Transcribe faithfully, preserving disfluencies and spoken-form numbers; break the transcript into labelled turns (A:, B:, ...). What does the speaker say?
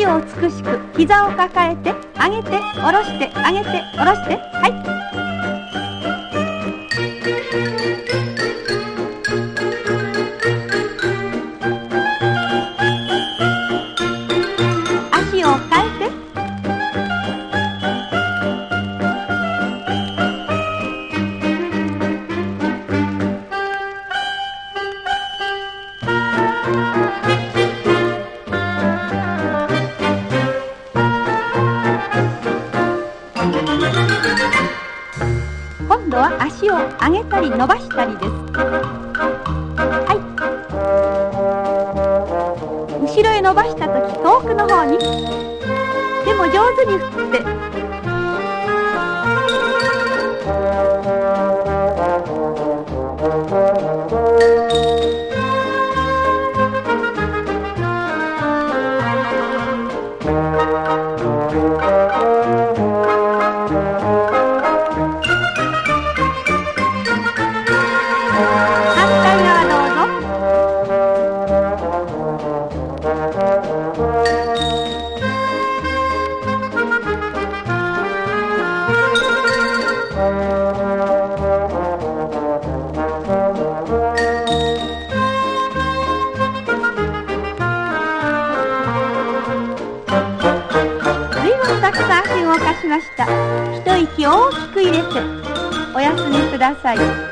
A: 足を美しく膝を抱えて上げて下ろして上げて下ろして、はい。足を変えて今度は足を上げたり伸ばしたりです。はい。後ろへ伸ばしたとき遠くの方に、手も上手に振って、たくさん足動かしました。一息大きく入れてお休みください。